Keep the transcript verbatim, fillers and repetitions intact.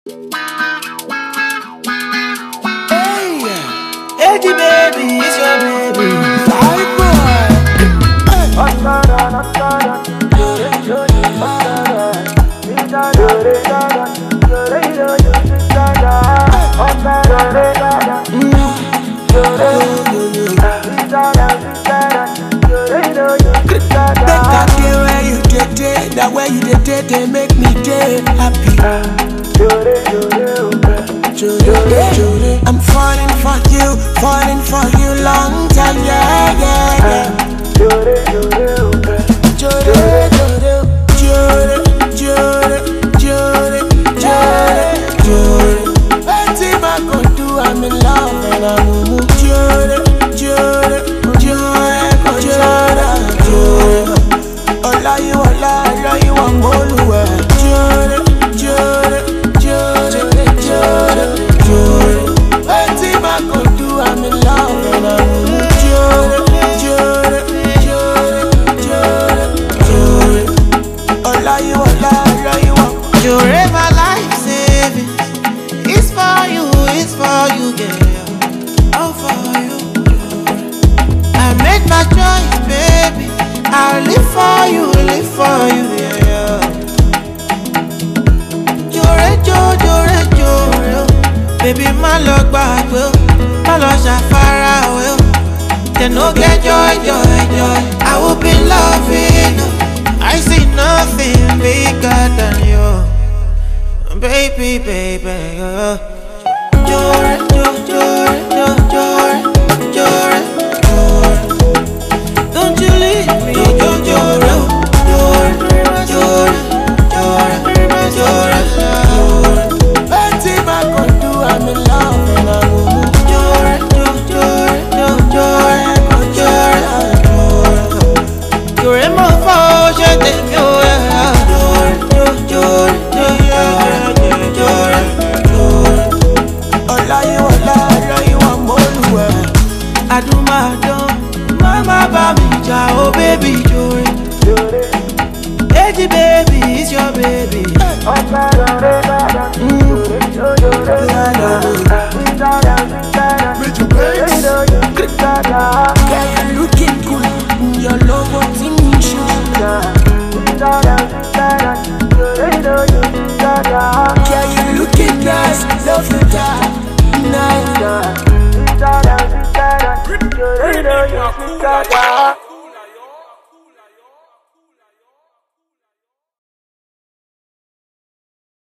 Hey, Eddie baby, it's your baby. Bye boy. That way you did, they make me day happy. I'm falling for you, falling for you long time, yeah, yeah, yeah. Jore, jore, jore, jore, jore. Anything I could do, I'm in love and I'm moving. Jore, jore, jore, jore, jore. Ola you, ola, ola you, I'm all over. Jore, jore, jore, jore, jore. Anything I could do, I'm in love and I'm moving. Jore, jore, jore, jore, jore. Ola you, ola, ola you, I'm. Jore, my life saving. It's for you, it's for you, girl. All for you. I made my choice, baby. I'll live for you, live for you, yeah. Jore, jore, jore, jore. Baby, my love back, will. My love shafara, will. They no get joy, joy, joy. I will be loving you. I see nothing bigger than you. Baby, baby, yeah. Jore, jore, jore, jore, jore, jore. Don't you leave me, jore, jore, jore, jore, jore, jore, jore. Anything I could do, I'm in love and I'm moving. Jore, jore, jore, jore, jore, jore. Jore, my fault, je t'aime, oh yeah. Jore, jore, jore, jore, jore. Ola you, ola, ola you, I'm all over. I do my done, mama baby, oh baby, Jore. Eddie baby, it's your baby. Yeah, you looking good. Your logo thing yeah, you looking nice. Love you that nice.